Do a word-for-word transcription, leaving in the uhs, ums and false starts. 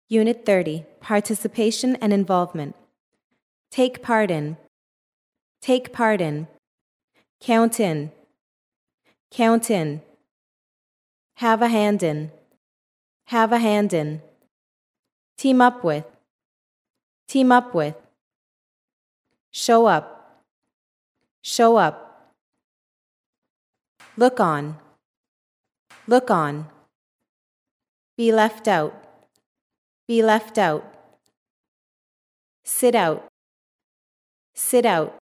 Unit thirty, Participation and Involvement. Take part in. Take part in. Count in. Count in. Have a hand in. Have a hand in. Team up with. Team up with. Show up. Show up. Look on. Look on. Be left out. Be left out. Sit out. Sit out.